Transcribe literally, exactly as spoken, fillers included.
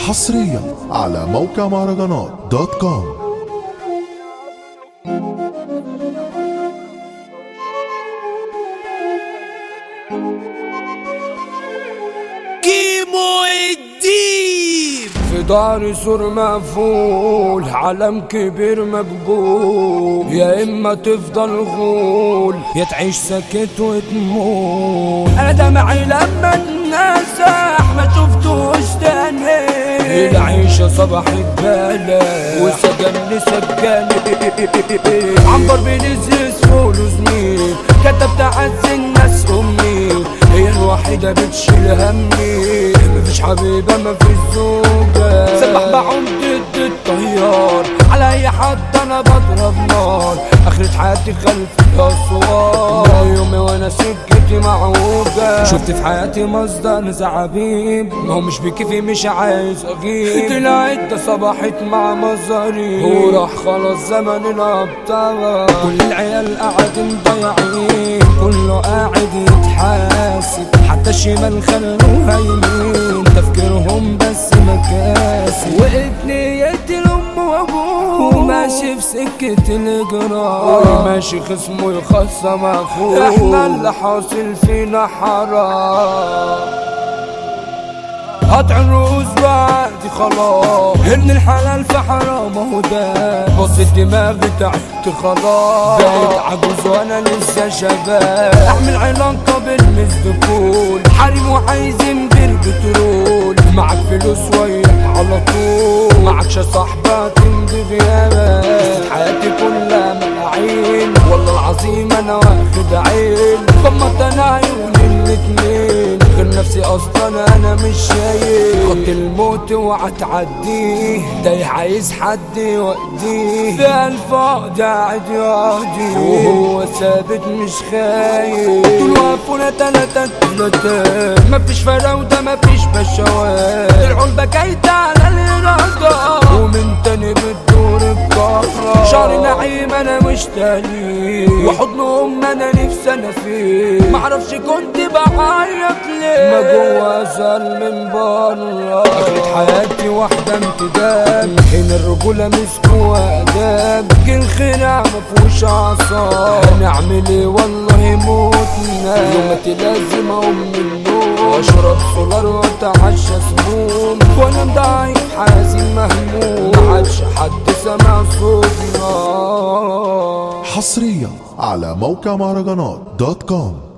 حصريا على موقع مهرجانات دوت كوم. كيمو الدين في دار سور مقفول، علم كبير مقبول، يا اما تفضل غول يا تعيش ساكت وتموت. انا دمعي لما النسح ما شفتوش تاني، العيشة صبحت بلا وسجن سجاني، عنبر بنزيز فول وزميل كتبت عز الناس امي، هي الوحيدة بتشيل همي، مفيش حبيبة مفيش زوجة، سبح بعوم ضد الطيار، على اي حد انا بضرب نار، اخرة حياتي خلف الاسوار، يومي وانا سكتي معوجة، شفت في حياتي مصدر زعابيب، ما هو مش بكيفي مش عايز اغيب، طلعت ده صبحت مع مزاري، وراح خلاص زمن الابطال، كل العيال قاعدين ضايعين، كله قاعد يتحاسب، حتى الشمال خلوها يمين، تفكيرهم بس مكاسب، وقت نيتي الام وابوه، وماشي في سكة الجرار، ماشي خصمه يخصم اخوه، احنا اللي حاصل فينا حرام، قطع الرؤوس بعدي خلاص، ابن الحلال في حرام اهو ده، بص الدماغ تعبت خلاص، بقيت عجوز وانا لسه شباب، اعمل علاقة بالمزدكول، حريم وعايزين بالبترول، معك فلوس وياك على طول، معكش صاحبة تمضي غيابك، حياتي كلها ملاعين، والله العظيم انا واخد عين، غمضت انا عيوني الاتنين، غير نفسي اصلا انا مش شايف، خط الموت اوعى تعديه، ده عايز حد يوديه، في الفاضي قاعد يهدي، وهو ثابت مش خايف، طول وقفونا تلاتة تلاتة، مفيش فراودة مفيش بشوات، طلعوا البكايت على الإرادة، ومن تاني بتدور الكفرة، شعر نعيم انا مش تالي، وحضنهم انا نفسي انا فيه، معرفش كنت بعيط ليه، ما جوا زال من بره، اخرة حياتي واحدة امتداد، هنا الرجولة مسكوا اداب، جه الخناق مفهوش اعصاب، هنعمل ايه والله موتنا، يومتي لازم اقوم من النوم، واشرب سولار واتعشى سموم، وانا ضعيف حزين مهموم، معادش حد سمع صوتنا. حصريا على موقع مهرجانات دوت كوم.